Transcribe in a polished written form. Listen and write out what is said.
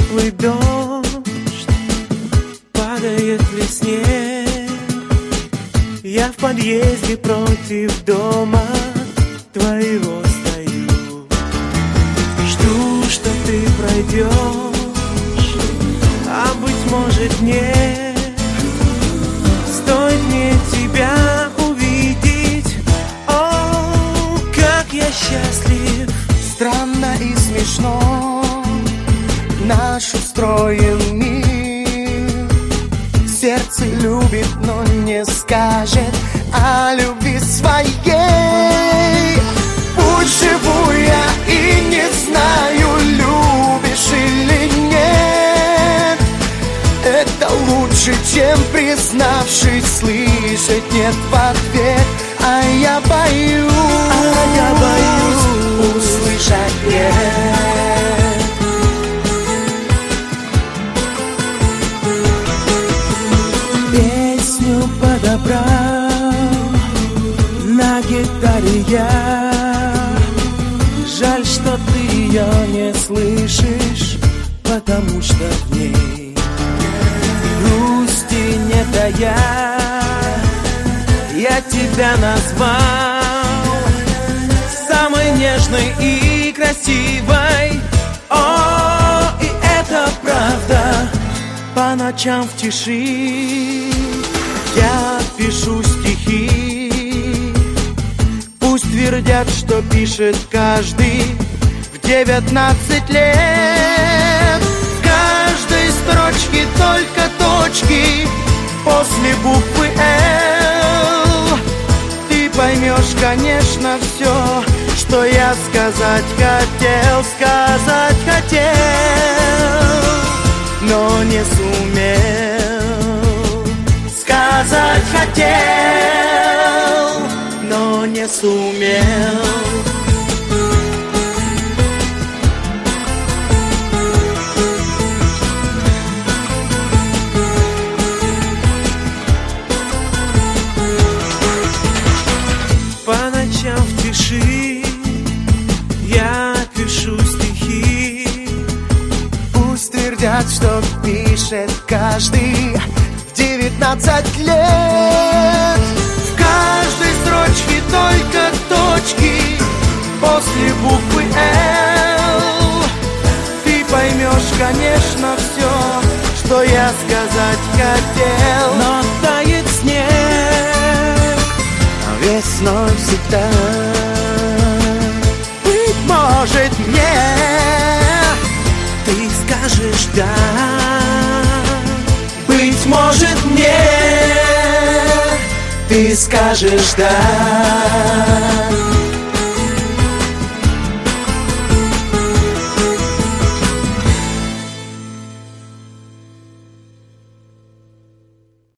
теплый дождь, падает ли снег. Я в подъезде против дома твоего стою, жду, что ты пройдешь, а быть может нет. Стоит мне тебя увидеть, о, как я счастлив. Странно и смешно наш устроен мир. Сердце любит, но не скажет о любви своей. Пусть живу я и не знаю, любишь или нет. Это лучше, чем, признавшись, слышать нет в ответ. А я боюсь услышать нет. Песню подобрал на гитаре я. Жаль, что ты ее не слышишь, потому что в ней грусти не тая. Я тебя назвал самой нежной и красивой. О, и это правда. По ночам в тиши я пишу стихи. Пусть твердят, что пишет каждый в 19 лет. В каждой строчке только точки после буквы «Л». Ты поймешь, конечно, все, что я сказать хотел, но не сумел. Сказать хотел, но не сумел. По ночам в тиши я пишу стихи. Пусть твердят, что пишет каждый в 19 лет. В каждой строчке только точки после буквы «Л». Ты поймешь, конечно, все, что я сказать хотел. Но тает снег Весной всегда. Быть может, мне ты скажешь «да». Быть может, мне ты скажешь «да».